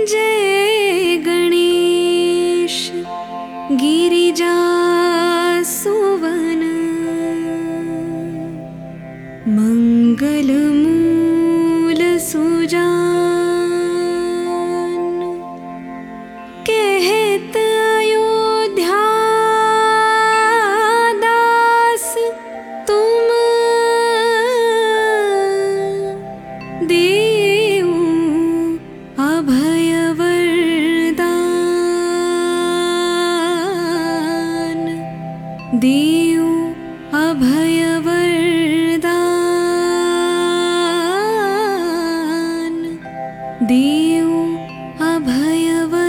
जय गणेश गिरिजा सुवन मंगल मूल सुजान कहत अयोध्या दास तुम देऊ अभय वरदान देऊ अभय वरदान देऊ अभय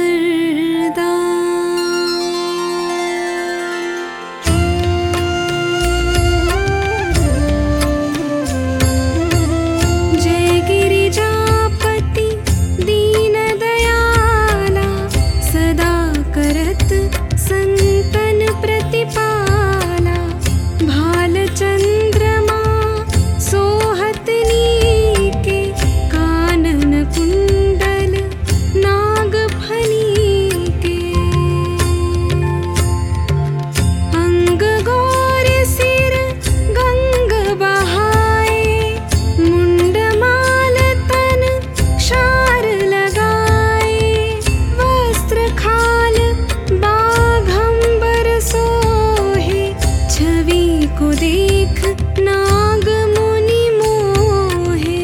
वरदान। जय गिरिजापति दीन दयाला सदा करत संतन प्रतिपाला भाल चंद्रमा सोहत नीके कानन कुंडल नाग फनीके अंग गौर सिर गंग बहाए मुंड माल तन क्षार लगाए वस्त्र खाल बाघंबर सोहे छवि को देख नाग मुनि मोहे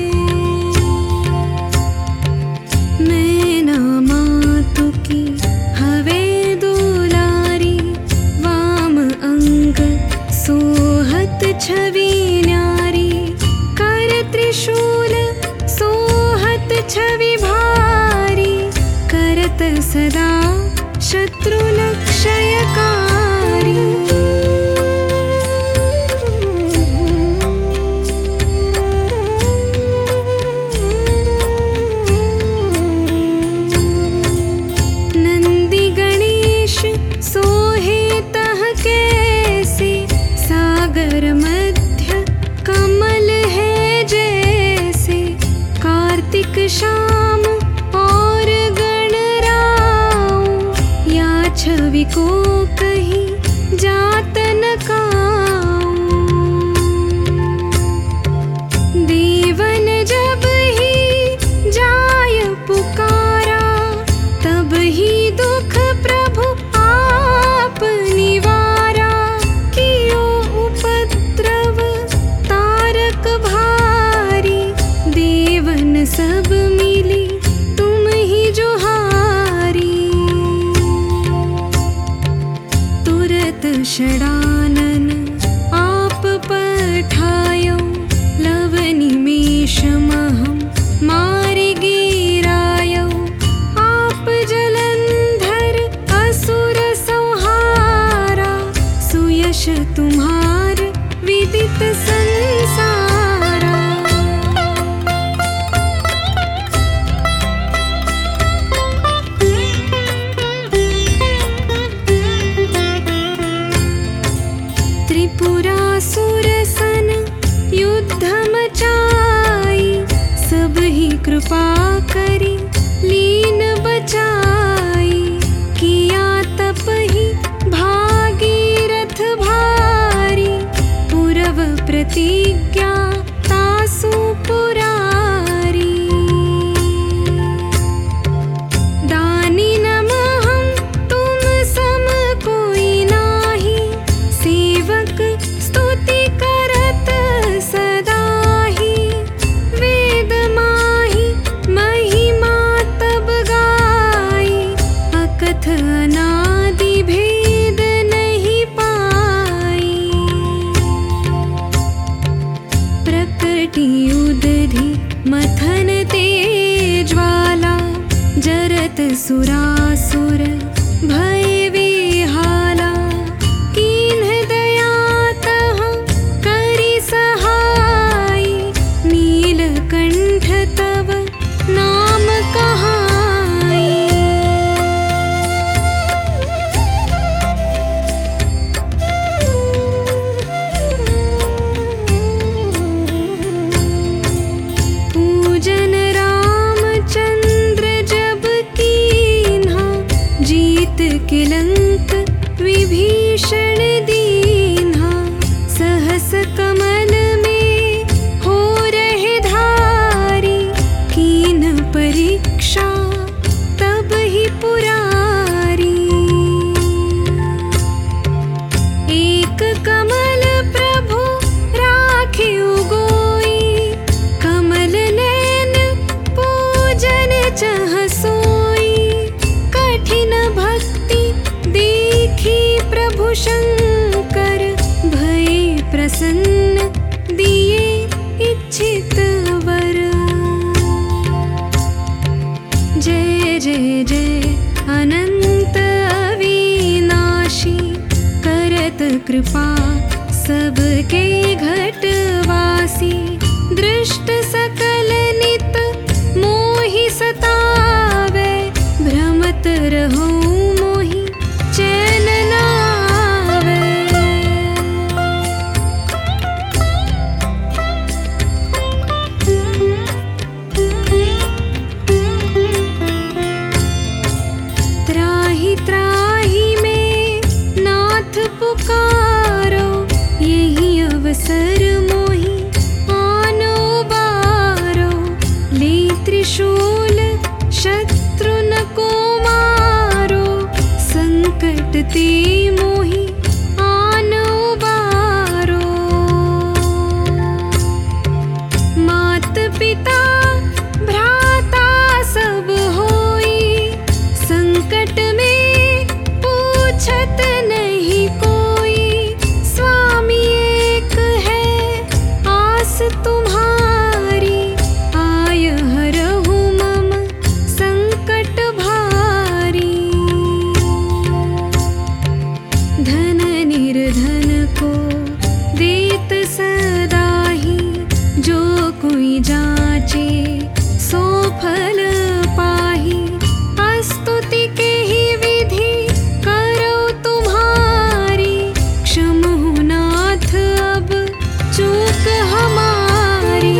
मैना मातु की हवे दुलारी वाम अंग सोहत छवि न्यारी कर त्रिशूल सोहत छवि भारी करत सदा शत्रु लक्षयकारी नंदी गणेश सोहे तह कैसे सागर मध्य कमल है जैसे कार्तिक शाम और गणराओ या छवि को कहीं जात न काऊं। देवन जब ही जाय पुकारा तब ही दुख प्रभु आप निवारा कियो उपद्रव तारक भारी देवन सब मिली तुम ही जोहारी तुरत षडानन आप पठायो लव निमेषमहं मारि गिरायो आप जलंधर असुर संहारा सुयश तुम्हार विदित संसारा। त्रिपुरासुर सन युद्ध मचाई सब ही कृपा करी लीन बचाई किया तप ही भागीरथ भारी पूर्व प्रतिज्ञा तासु पुरारी दानी नमहं तुम सम कोई नाही सेवक स्तुति करत सदाहि वेद माहि महिमा तब गाई अकथ अनादि भेद नहीं पाई प्रकटी उदधि मथन तेज्वाला जरत सुरासुर भय विहाला कीन्ह दया तह करि सहाय नीलकंठ तव नाम कहाई। पूजन रामचंद्र जब की कृपा सबके घटवासी, दृष्ट सकल नित मोहि सतावे, भ्रमत रहूं मोहि चैन न आवे। त्राहि त्राहि में नाथ पुकारो, यही अवसर मोहि आनो बारो, ले त्रिशूल शत्रु न को मारो, संकट ते मोहि आनो बारो। मात पिता भ्राता सब होई, संकट में पूछत नहीं कोई, स्वामी एक है आस तुम्हारी, आय हरहु मम संकट भारी। धन निर्धन को देत सदाही, जो कोई जाचे सो फल पाही, स्तुति के ही विधि करो तुम्हारी, क्षमहु नाथ अब चूक हमारी।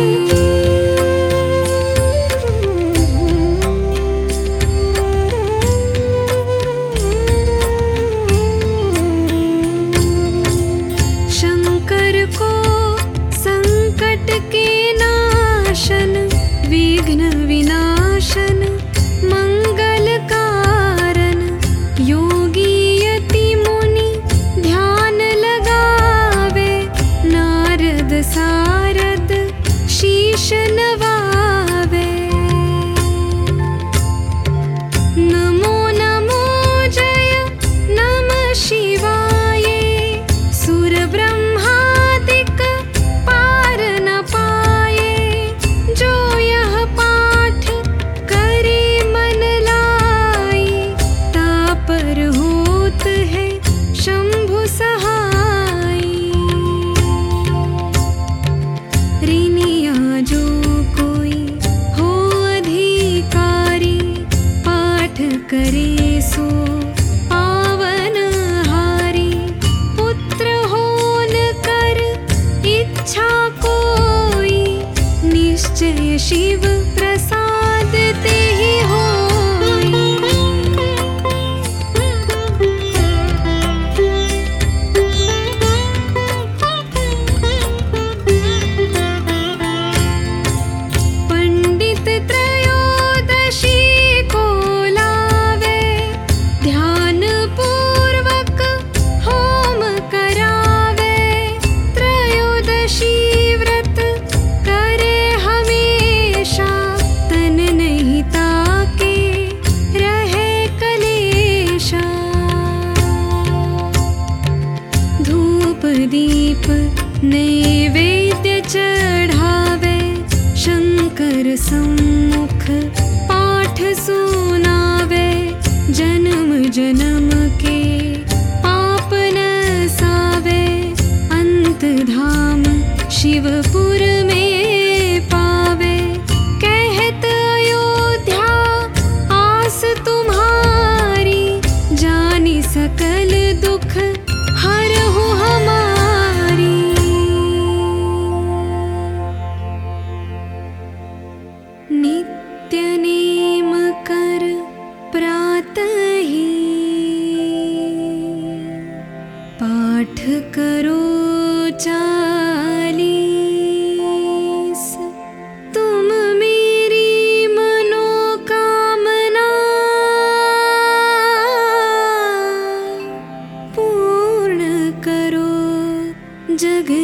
शंकर को संकट के नाशन, विघ्न विनाशन मंगल कारण, योगी यति मुनि ध्यान लगावे, नारद सारद शीश नवावे। नमो नमो जय नमः शिवाय, सुर ब्रह्मादिक पार न पाए, जो यह पाठ करे मन लाई, तापर होत है शंभु सहाय। ऋनिया जो कोई हो अधिकारी, पाठ करे सो पावन हारी, पुत्र होन कर इच्छा कोई, निश्चय शिव प्रसाद ते ही होई। पंडित त्रयोदशी को लावे, ध्यान पूर्वक होम करावे, त्रयोदशी व्रत करे हमेशा, तन नहीं ताके रहे कलेशा। धूप दीप नैवेद्य चढ़ावे, शंकर सम्मुख पाठ सुनावे, जन्म जन्म के पाप नसावे, अंत धाम शिवपुर में पावे। कहत अयोध्या आस तुम्हारी, जानी सकल दुख हरहु हमारी। नित्य नेम कर प्रातहि, पाठ करो 40, तुम मेरी मनोकामना पूर्ण करो जग